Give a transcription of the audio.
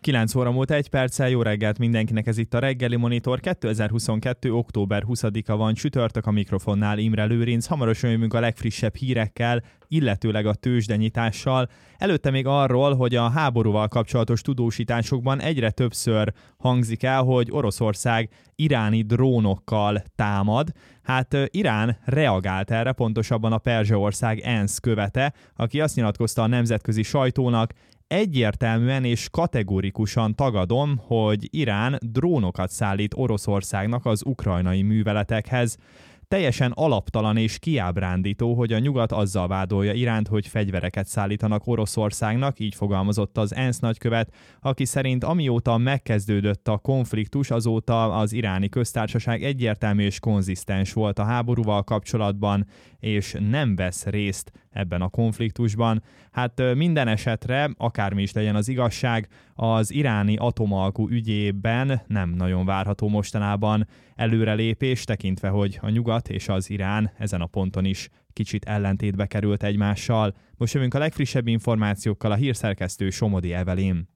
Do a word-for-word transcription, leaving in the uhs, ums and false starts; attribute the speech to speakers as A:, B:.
A: kilenc óra múlt egy perccel, jó reggelt mindenkinek, ez itt a Reggeli Monitor. kétezer-huszonkettő. október huszadika van, csütörtök, a mikrofonnál Imre Lőrinc. Hamarosan jövünk a legfrissebb hírekkel, illetőleg a tőzsdenyitással. Előtte még arról, hogy a háborúval kapcsolatos tudósításokban egyre többször hangzik el, hogy Oroszország iráni drónokkal támad. Hát Irán reagált erre, pontosabban a Perzsaország ENSZ követe, aki azt nyilatkozta a nemzetközi sajtónak: egyértelműen és kategorikusan tagadom, hogy Irán drónokat szállít Oroszországnak az ukrajnai műveletekhez. Teljesen alaptalan és kiábrándító, hogy a nyugat azzal vádolja Iránt, hogy fegyvereket szállítanak Oroszországnak, így fogalmazott az ENSZ nagykövet, aki szerint amióta megkezdődött a konfliktus, azóta az iráni köztársaság egyértelmű és konzisztens volt a háborúval kapcsolatban, és nem vesz részt ebben a konfliktusban. Hát minden esetre, akármi is legyen az igazság, az iráni atomalkú ügyében nem nagyon várható mostanában előrelépés, tekintve, hogy a nyugat és az Irán ezen a ponton is kicsit ellentétbe került egymással. Most jövünk a legfrissebb információkkal, a hírszerkesztő Somodi Evelyn.